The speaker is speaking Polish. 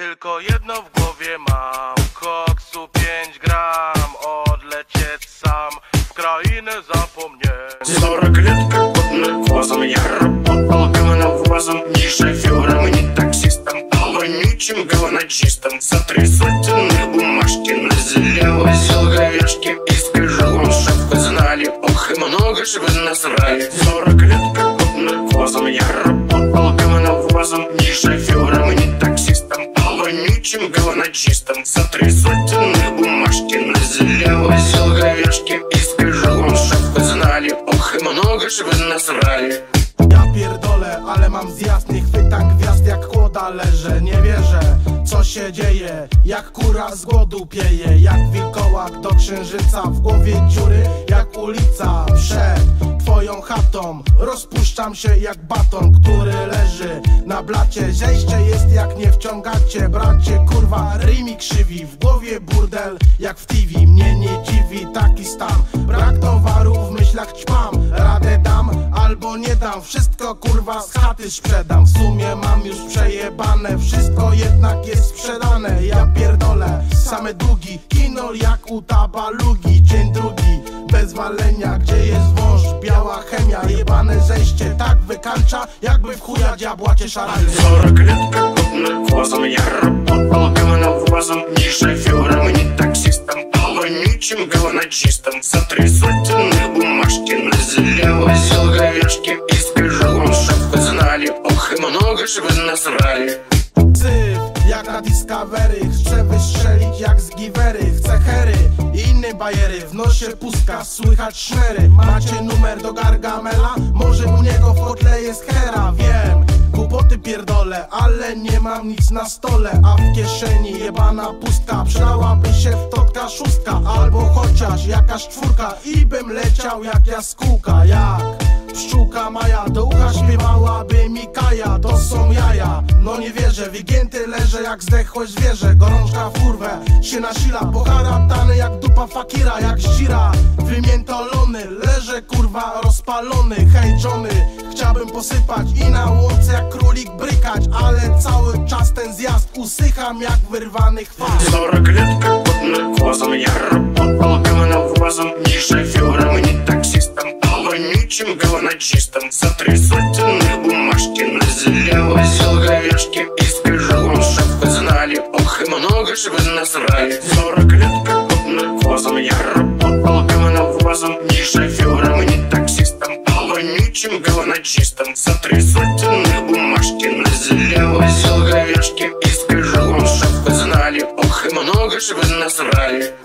Tylko jedno w głowie mam, koksu 5 gram, odlecieć sam w krainę zapomnień. 40 лет как под наркозом я работал говновозом, не шофером, не таксистом, а вонючим говночистом. За 3 сотенных бумажки на зеле возил говяжки. И скажу вам, чтоб вы знали, ох и много ж вы насрали. 40 лет как под наркозом я работал говновозом, не шофером, не таксистом, а вонючим говночистом. За 3 сотенных бумажки на зеле возил говяжки. И скажу вам, чтоб вы знали, ох i много ж wy nasrali. Ja pierdolę, ale mam zjazd, nie chwytam gwiazd jak kłoda leżę. Nie wierzę, co się dzieje, jak kura z głodu pieje. Jak wilkołak do księżyca, w głowie dziury jak ulica. Przed twoją chatą rozpuszczam się jak baton, który leży na blacie. Zejście jest jak nie wciągacie, bracie, kurwa, ryj mi krzywi. W głowie burdel jak w TV, mnie nie dziwi taki stan. Brak towaru, w myślach ćpam, radę dam albo nie dam. Wszystko kurwa z chaty sprzedam. W sumie mam już przejebane, wszystko jednak jest sprzedane. Ja pierdolę, same długi, kinol jak u tabalugi. Dzień drugi, bez walenia, gdzie jest wąż, biała chemia. Jebane zejście tak wykańcza, jakby w chuja diabła cię szarali. 40 лет как под наркозом я работал говновозом, не шофером, не таксистом, а вонючим говночистом. За 3 сотенных бумажки на зеле возил говяжки. И скажу вам, чтоб вы знали, ох и много ж вы насрали. Syf jak na Discovery, chcę wystrzelić jak z giwery. Chcę hery i inne bajery, w nosie pustka, słychać szmery. Macie numer do Gargamela? Może u niego w kotle jest hera, wiem. Głupoty pierdolę, ale nie mam nic na stole. A w kieszeni jebana pustka, przydałaby się wtotka szóstka, albo chociaż jakaś czwórka. I bym leciał jak jaskółka, jak pszczółka Maja. Do ucha śpiewałaby mi Kaja, to są jaja. No nie wierzę, wygięty leżę jak zdechłe zwierzę. Gorączka w kurwę się nasila, poharatany jak dupa fakira, jak zdzira wymiętolony. Leżę kurwa rozpalony, hej Johnny, chciałbym posypać i na łące jak królik brykać, ale cały czas ten zjazd usycham jak wyrwany chwat. 40 лет как под наркозом я работал говновозом, не шофером, не таксистом, а вонючим говночистом. За 3 сотенных бумажки на зеле возил говяжки. И скажу вам, чтоб вы знали, ох и много ж вы насрали. 40 лет как под наркозом я работал говновозом, не шофером, не таксистом, а вонючим говночистом. За 3 сотенных бумажки на зеле возил говяжки. И скажу вам, чтоб вы знали, ох и много ж вы насрали.